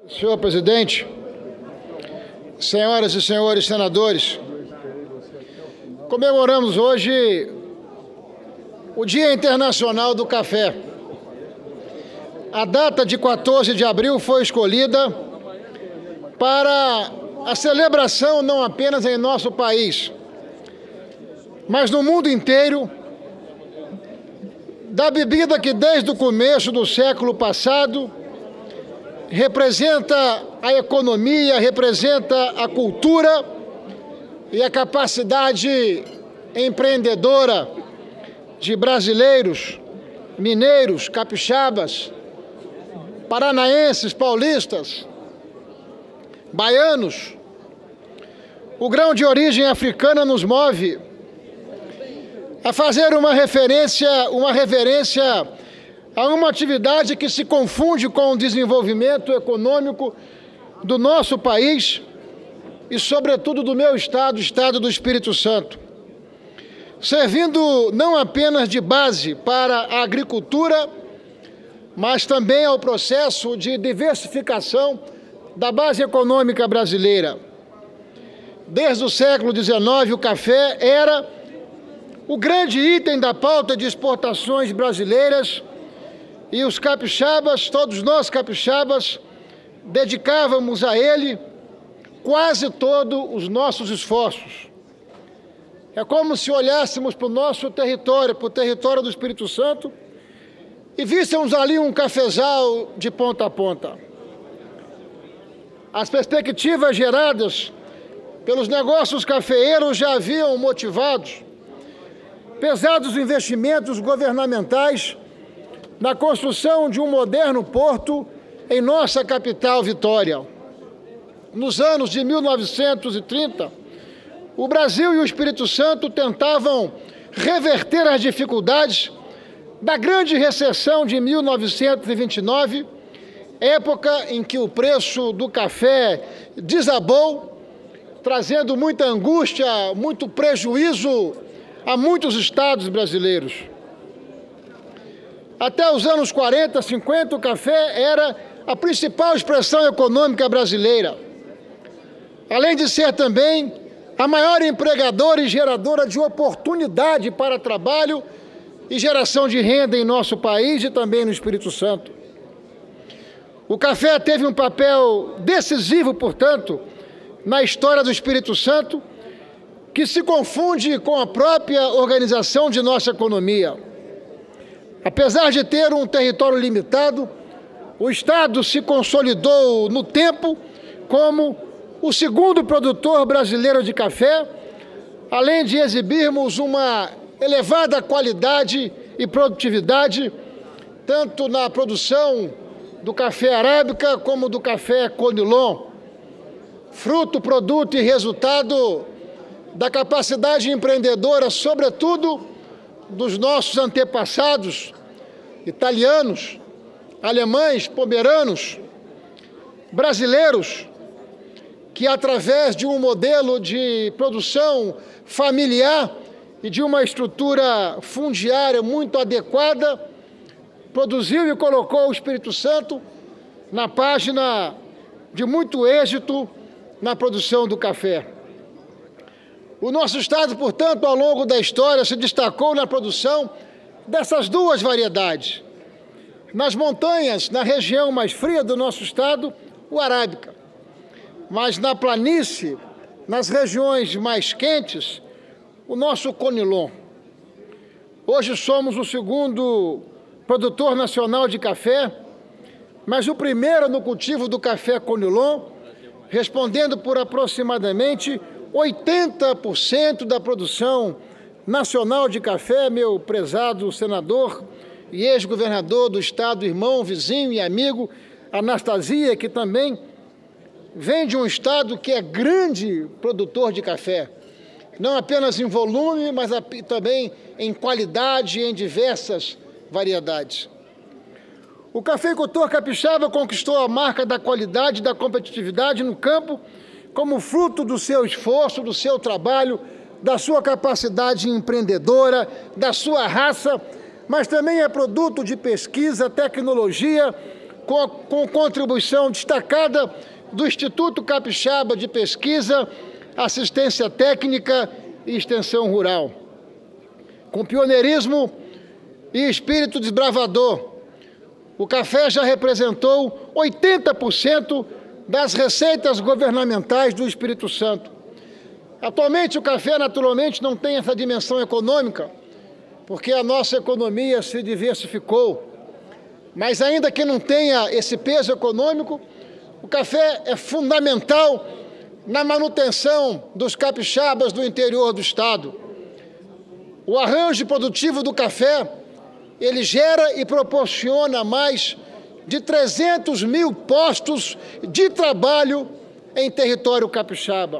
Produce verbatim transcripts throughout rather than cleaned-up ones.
Senhor presidente, senhoras e senhores senadores, comemoramos hoje o Dia Internacional do Café. A data de quatorze de abril foi escolhida para a celebração não apenas em nosso país, mas no mundo inteiro, da bebida que desde o começo do século passado representa a economia, representa a cultura e a capacidade empreendedora de brasileiros, mineiros, capixabas, paranaenses, paulistas, baianos. O grão de origem africana nos move a fazer uma referência, uma reverência a uma atividade que se confunde com o desenvolvimento econômico do nosso país e, sobretudo, do meu estado, o estado do Espírito Santo, servindo não apenas de base para a agricultura, mas também ao processo de diversificação da base econômica brasileira. Desde o século dezenove, o café era o grande item da pauta de exportações brasileiras e os capixabas, todos nós capixabas, dedicávamos a ele quase todos os nossos esforços. É como se olhássemos para o nosso território, para o território do Espírito Santo, e víssemos ali um cafezal de ponta a ponta. As perspectivas geradas pelos negócios cafeeiros já haviam motivados pesados investimentos governamentais na construção de um moderno porto em nossa capital, Vitória. Nos anos de mil novecentos e trinta, o Brasil e o Espírito Santo tentavam reverter as dificuldades da grande recessão de mil novecentos e vinte e nove, época em que o preço do café desabou, trazendo muita angústia, muito prejuízo a muitos estados brasileiros. Até os anos quarenta, cinquenta, o café era a principal expressão econômica brasileira, além de ser também a maior empregadora e geradora de oportunidade para trabalho e geração de renda em nosso país e também no Espírito Santo. O café teve um papel decisivo, portanto, na história do Espírito Santo, que se confunde com a própria organização de nossa economia. Apesar de ter um território limitado, o Estado se consolidou no tempo como o segundo produtor brasileiro de café, além de exibirmos uma elevada qualidade e produtividade, tanto na produção do café arábica como do café conilon, fruto, produto e resultado da capacidade empreendedora, sobretudo dos nossos antepassados, italianos, alemães, pomeranos, brasileiros, que através de um modelo de produção familiar e de uma estrutura fundiária muito adequada, produziu e colocou o Espírito Santo na página de muito êxito na produção do café. O nosso estado, portanto, ao longo da história, se destacou na produção dessas duas variedades. Nas montanhas, na região mais fria do nosso estado, o arábica. Mas na planície, nas regiões mais quentes, o nosso conilon. Hoje somos o segundo produtor nacional de café, mas o primeiro no cultivo do café conilon, respondendo por aproximadamente oitenta por cento da produção nacional de café, meu prezado senador e ex-governador do estado, irmão, vizinho e amigo, Anastasia, que também vem de um estado que é grande produtor de café, não apenas em volume, mas também em qualidade e em diversas variedades. O cafeicultor capixaba conquistou a marca da qualidade e da competitividade no campo como fruto do seu esforço, do seu trabalho, da sua capacidade empreendedora, da sua raça, mas também é produto de pesquisa, tecnologia, com, com contribuição destacada do Instituto Capixaba de Pesquisa, Assistência Técnica e Extensão Rural. Com pioneirismo e espírito desbravador, o café já representou oitenta por cento das receitas governamentais do Espírito Santo. Atualmente, o café, naturalmente, não tem essa dimensão econômica, porque a nossa economia se diversificou. Mas, ainda que não tenha esse peso econômico, o café é fundamental na manutenção dos capixabas do interior do Estado. O arranjo produtivo do café, ele gera e proporciona mais de trezentos mil postos de trabalho em território capixaba.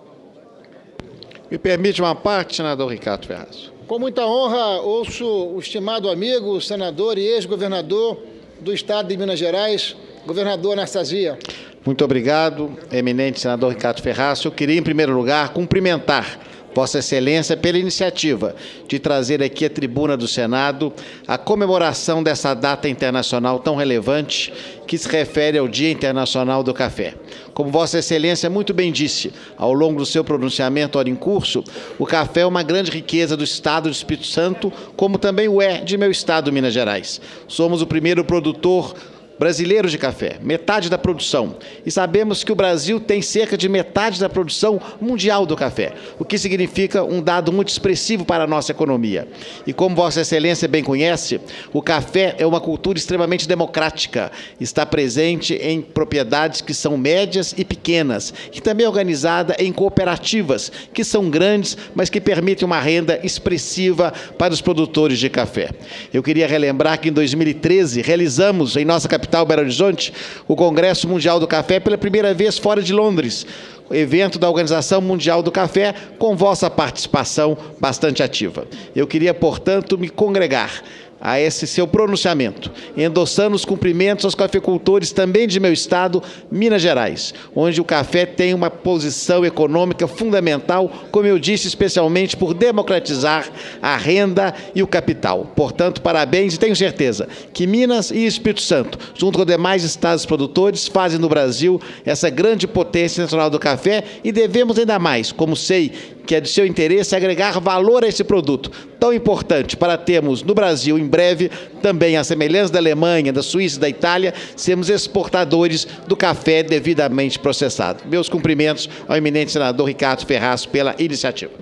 Me permite uma parte, senador Ricardo Ferraz. Com muita honra, ouço o estimado amigo, senador e ex-governador do Estado de Minas Gerais, governador Anastasia. Muito obrigado, eminente senador Ricardo Ferraz. Eu queria, em primeiro lugar, cumprimentar Vossa Excelência pela iniciativa de trazer aqui à tribuna do Senado a comemoração dessa data internacional tão relevante que se refere ao Dia Internacional do Café. Como Vossa Excelência muito bem disse, ao longo do seu pronunciamento ora em curso, o café é uma grande riqueza do Estado do Espírito Santo, como também o é de meu Estado, Minas Gerais. Somos o primeiro produtor brasileiro de café, metade da produção. E sabemos que o Brasil tem cerca de metade da produção mundial do café, o que significa um dado muito expressivo para a nossa economia. E como Vossa Excelência bem conhece, o café é uma cultura extremamente democrática, está presente em propriedades que são médias e pequenas, e também organizada em cooperativas, que são grandes, mas que permitem uma renda expressiva para os produtores de café. Eu queria relembrar que em dois mil e treze realizamos em nossa capital Belo Horizonte, o Congresso Mundial do Café pela primeira vez fora de Londres, o evento da Organização Mundial do Café, com vossa participação bastante ativa. Eu queria, portanto, me congregar a esse seu pronunciamento, endossando os cumprimentos aos cafeicultores também de meu estado, Minas Gerais, onde o café tem uma posição econômica fundamental, como eu disse, especialmente por democratizar a renda e o capital. Portanto, parabéns e tenho certeza que Minas e Espírito Santo, junto com demais estados produtores, fazem do Brasil essa grande potência nacional do café e devemos ainda mais, como sei que é de seu interesse, agregar valor a esse produto tão importante para termos no Brasil, em breve, também a semelhança da Alemanha, da Suíça e da Itália, sermos exportadores do café devidamente processado. Meus cumprimentos ao eminente senador Ricardo Ferraz pela iniciativa.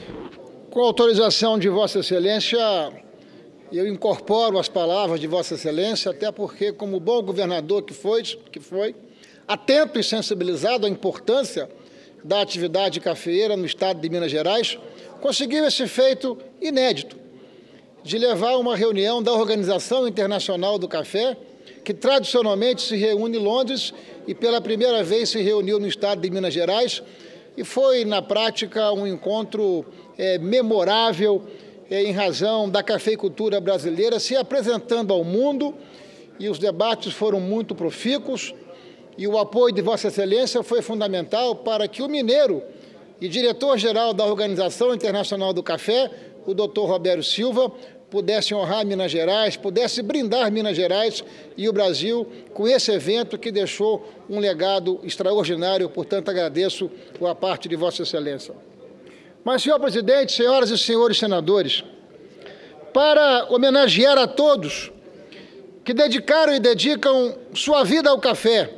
Com autorização de Vossa Excelência, eu incorporo as palavras de Vossa Excelência, até porque, como bom governador que foi, que foi atento e sensibilizado à importância da atividade cafeeira no estado de Minas Gerais, conseguiu esse feito inédito de levar uma reunião da Organização Internacional do Café, que tradicionalmente se reúne em Londres e pela primeira vez se reuniu no estado de Minas Gerais, e foi, na prática, um encontro é, memorável é, em razão da cafeicultura brasileira se apresentando ao mundo, e os debates foram muito profícuos, e o apoio de Vossa Excelência foi fundamental para que o mineiro e diretor-geral da Organização Internacional do Café, o doutor Roberto Silva, pudesse honrar Minas Gerais, pudesse brindar Minas Gerais e o Brasil com esse evento que deixou um legado extraordinário. Portanto, agradeço a parte de Vossa Excelência. Mas, senhor presidente, senhoras e senhores senadores, para homenagear a todos que dedicaram e dedicam sua vida ao café,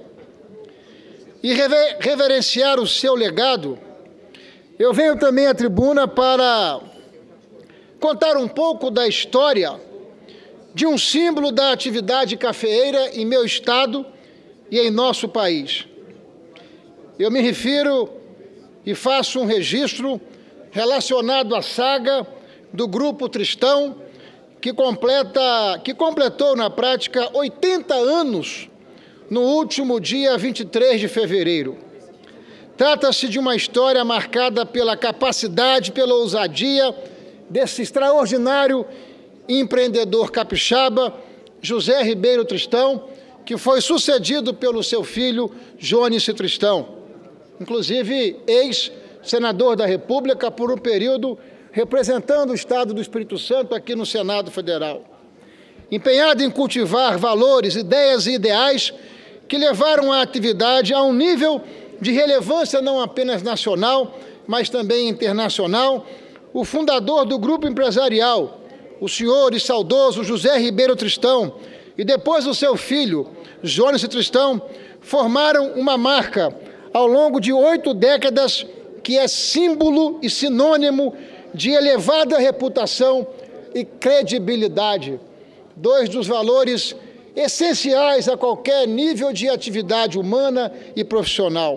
e rever, reverenciar o seu legado, eu venho também à tribuna para contar um pouco da história de um símbolo da atividade cafeeira em meu estado e em nosso país. Eu me refiro e faço um registro relacionado à saga do Grupo Tristão, que, completa, que completou na prática oitenta anos no último dia vinte e três de fevereiro. Trata-se de uma história marcada pela capacidade, pela ousadia desse extraordinário empreendedor capixaba, José Ribeiro Tristão, que foi sucedido pelo seu filho, Jones Tristão, inclusive ex-senador da República por um período representando o Estado do Espírito Santo aqui no Senado Federal. empenhado em cultivar valores, ideias e ideais que levaram a atividade a um nível de relevância não apenas nacional, mas também internacional, o fundador do grupo empresarial, o senhor e saudoso José Ribeiro Tristão, e depois o seu filho, Jones Tristão, formaram uma marca ao longo de oito décadas que é símbolo e sinônimo de elevada reputação e credibilidade, dois dos valores essenciais a qualquer nível de atividade humana e profissional.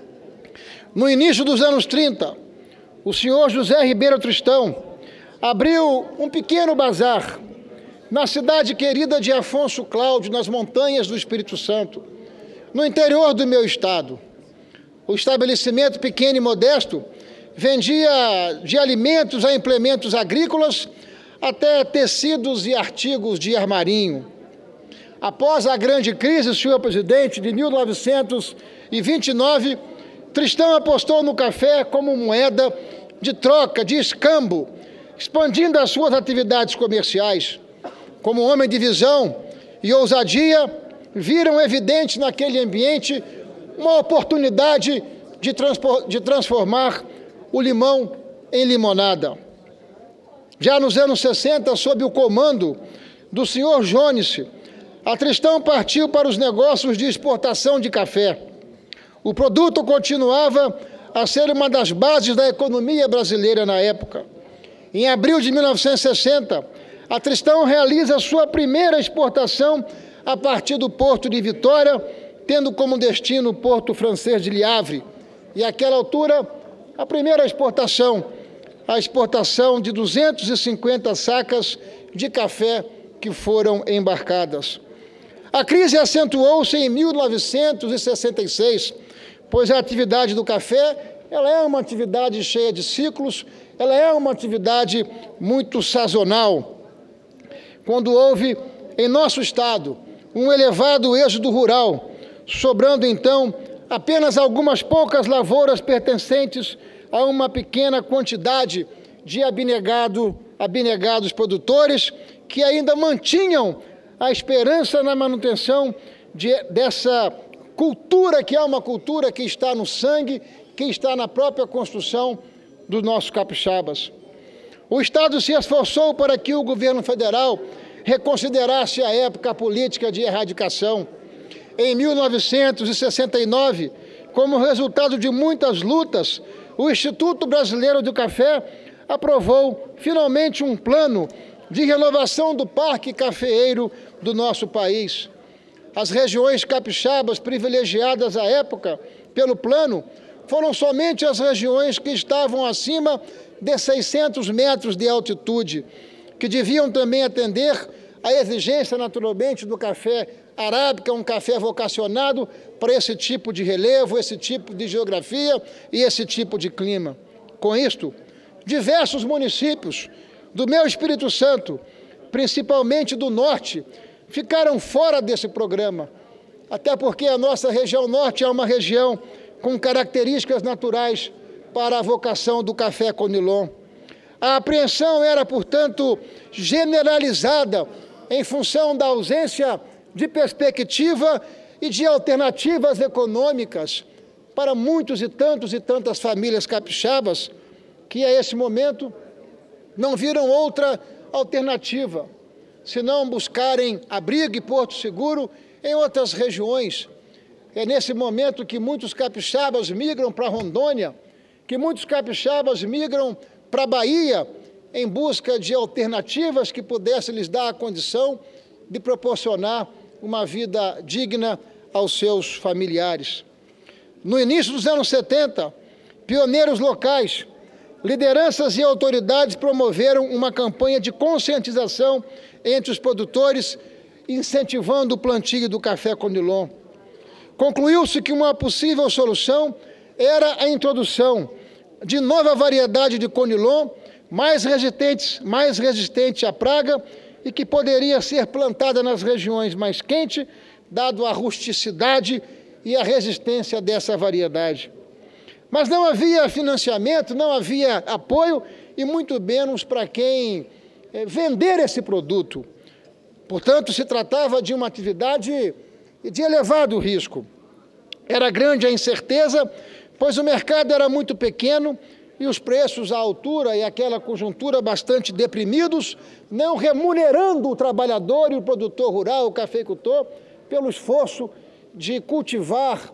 No início dos anos trinta, o senhor José Ribeiro Tristão abriu um pequeno bazar na cidade querida de Afonso Cláudio, nas montanhas do Espírito Santo, no interior do meu estado. O estabelecimento pequeno e modesto vendia de alimentos a implementos agrícolas até tecidos e artigos de armarinho. Após a grande crise, senhor presidente, de mil novecentos e vinte e nove, Tristão apostou no café como moeda de troca, de escambo, expandindo as suas atividades comerciais. Como homem de visão e ousadia, viram evidente naquele ambiente uma oportunidade de, de transformar o limão em limonada. Já nos anos sessenta, sob o comando do senhor Jones, a Tristão partiu para os negócios de exportação de café. O produto continuava a ser uma das bases da economia brasileira na época. Em abril de mil novecentos e sessenta, a Tristão realiza sua primeira exportação a partir do porto de Vitória, tendo como destino o porto francês de Le Havre. E, àquela altura, a primeira exportação, a exportação de duzentas e cinquenta sacas de café que foram embarcadas. A crise acentuou-se em mil novecentos e sessenta e seis, pois a atividade do café ela é uma atividade cheia de ciclos, ela é uma atividade muito sazonal. Quando houve em nosso estado um elevado êxodo rural, sobrando então apenas algumas poucas lavouras pertencentes a uma pequena quantidade de abnegado, abnegados produtores que ainda mantinham a esperança na manutenção de, dessa cultura, que é uma cultura que está no sangue, que está na própria construção dos nossos capixabas. O Estado se esforçou para que o governo federal reconsiderasse a época política de erradicação. Em mil novecentos e sessenta e nove, como resultado de muitas lutas, o Instituto Brasileiro do Café aprovou finalmente um plano de renovação do parque cafeeiro do nosso país. As regiões capixabas privilegiadas à época pelo plano foram somente as regiões que estavam acima de seiscentos metros de altitude, que deviam também atender à exigência, naturalmente, do café arábica, um café vocacionado para esse tipo de relevo, esse tipo de geografia e esse tipo de clima. Com isto, diversos municípios do meu Espírito Santo, principalmente do norte, ficaram fora desse programa, até porque a nossa região norte é uma região com características naturais para a vocação do café Conilon. A apreensão era, portanto, generalizada em função da ausência de perspectiva e de alternativas econômicas para muitos e tantos e tantas famílias capixabas que, a esse momento, não viram outra alternativa, senão buscarem abrigo e porto seguro em outras regiões. É nesse momento que muitos capixabas migram para Rondônia, que muitos capixabas migram para a Bahia, em busca de alternativas que pudessem lhes dar a condição de proporcionar uma vida digna aos seus familiares. No início dos anos setenta, pioneiros locais, lideranças e autoridades promoveram uma campanha de conscientização entre os produtores, incentivando o plantio do café Conilon. Concluiu-se que uma possível solução era a introdução de nova variedade de Conilon, mais resistente, mais resistente à praga e que poderia ser plantada nas regiões mais quentes, dado a rusticidade e a resistência dessa variedade. Mas não havia financiamento, não havia apoio e muito menos para quem eh, vender esse produto. Portanto, se tratava de uma atividade de elevado risco. Era grande a incerteza, pois o mercado era muito pequeno e os preços à altura e aquela conjuntura bastante deprimidos, não remunerando o trabalhador e o produtor rural, o cafeicultor, pelo esforço de cultivar,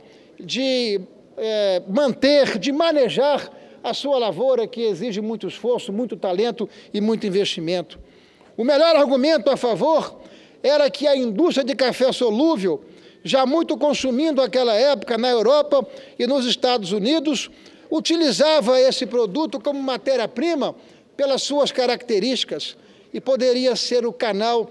de é, manter, de manejar a sua lavoura, que exige muito esforço, muito talento e muito investimento. O melhor argumento a favor era que a indústria de café solúvel, já muito consumindo naquela época na Europa e nos Estados Unidos, utilizava esse produto como matéria-prima pelas suas características e poderia ser o canal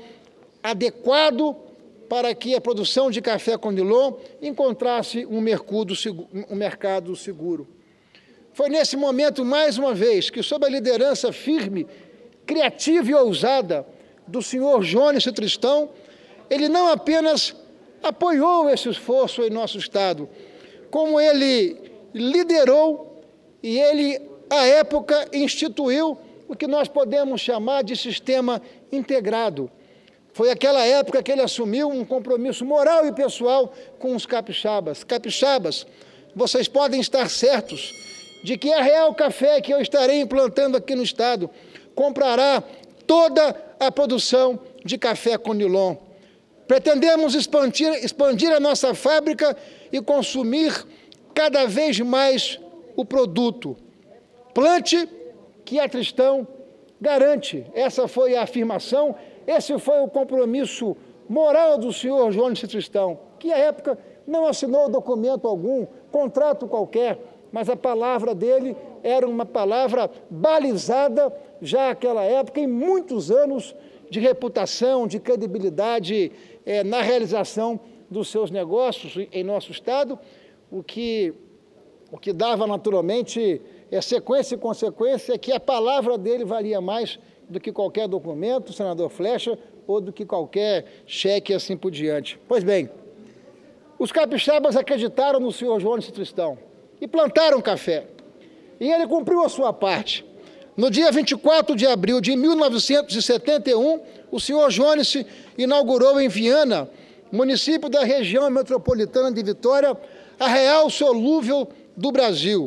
adequado para que a produção de café Conilon encontrasse um mercado, um mercado seguro. Foi nesse momento, mais uma vez, que sob a liderança firme, criativa e ousada do senhor Jones Tristão, ele não apenas apoiou esse esforço em nosso Estado, como ele liderou e ele, à época, instituiu o que nós podemos chamar de sistema integrado. Foi aquela época que ele assumiu um compromisso moral e pessoal com os capixabas. Capixabas, vocês podem estar certos de que a Real Café que eu estarei implantando aqui no Estado comprará toda a produção de café Conilon. Pretendemos expandir, expandir a nossa fábrica e consumir cada vez mais o produto. Plante que a Tristão garante. Essa foi a afirmação, esse foi o compromisso moral do senhor Jones Tristão, que à época não assinou documento algum, contrato qualquer, mas a palavra dele era uma palavra balizada já naquela época, em muitos anos de reputação, de credibilidade é, na realização dos seus negócios em nosso Estado, o que, o que dava naturalmente é, sequência e consequência, que a palavra dele valia mais do que qualquer documento, senador Flecha, ou do que qualquer cheque e assim por diante. Pois bem, os capixabas acreditaram no senhor Jones Tristão e plantaram café. E ele cumpriu a sua parte. No dia vinte e quatro de abril de mil novecentos e setenta e um, o senhor Jones inaugurou em Viana, município da região metropolitana de Vitória, a Real Solúvel do Brasil.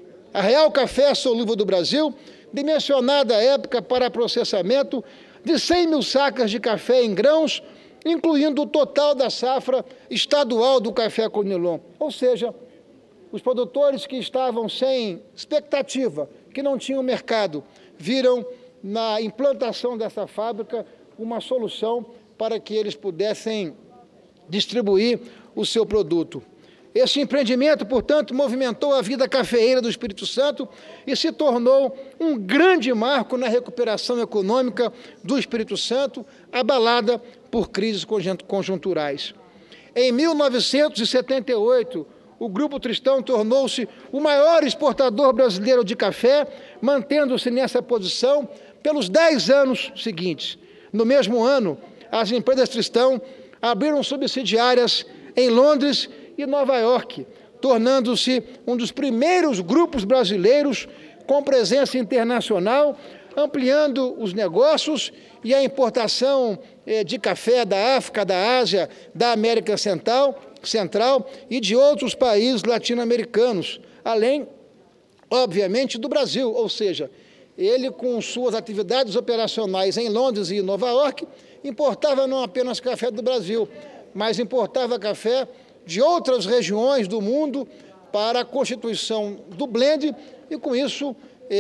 A Real Café Solúvel do Brasil, dimensionada à época para processamento de cem mil sacas de café em grãos, incluindo o total da safra estadual do café Conilon. Ou seja, os produtores que estavam sem expectativa, que não tinham mercado, viram na implantação dessa fábrica uma solução para que eles pudessem distribuir o seu produto. Esse empreendimento, portanto, movimentou a vida cafeeira do Espírito Santo e se tornou um grande marco na recuperação econômica do Espírito Santo, abalada por crises conjunturais. Em mil novecentos e setenta e oito, o Grupo Tristão tornou-se o maior exportador brasileiro de café, mantendo-se nessa posição pelos dez anos seguintes. No mesmo ano, as empresas Tristão abriram subsidiárias em Londres e Nova York, tornando-se um dos primeiros grupos brasileiros com presença internacional, ampliando os negócios e a importação eh, de café da África, da Ásia, da América Central, Central e de outros países latino-americanos, além, obviamente, do Brasil, ou seja, ele, com suas atividades operacionais em Londres e Nova York, importava não apenas café do Brasil, mas importava café de outras regiões do mundo para a constituição do blend, e com isso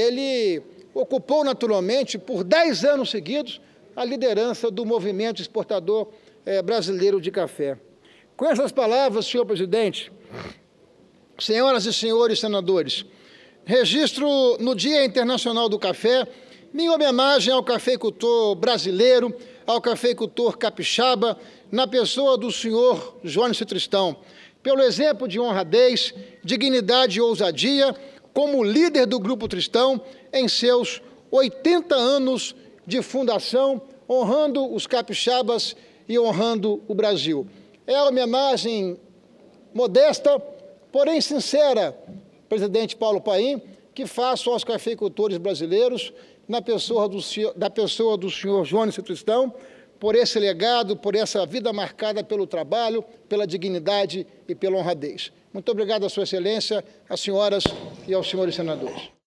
ele ocupou naturalmente por dez anos seguidos a liderança do movimento exportador eh, brasileiro de café. Com essas palavras, senhor presidente, senhoras e senhores senadores, registro no Dia Internacional do Café minha homenagem ao cafeicultor brasileiro, ao cafeicultor capixaba, na pessoa do senhor Jones Tristão, pelo exemplo de honradez, dignidade e ousadia, como líder do Grupo Tristão em seus oitenta anos de fundação, honrando os capixabas e honrando o Brasil. É a homenagem modesta, porém sincera, presidente Paulo Paim, que faço aos cafeicultores brasileiros, na pessoa do, da pessoa do senhor Jones Tristão, por esse legado, por essa vida marcada pelo trabalho, pela dignidade e pela honradez. Muito obrigado à Sua Excelência, às senhoras e aos senhores senadores.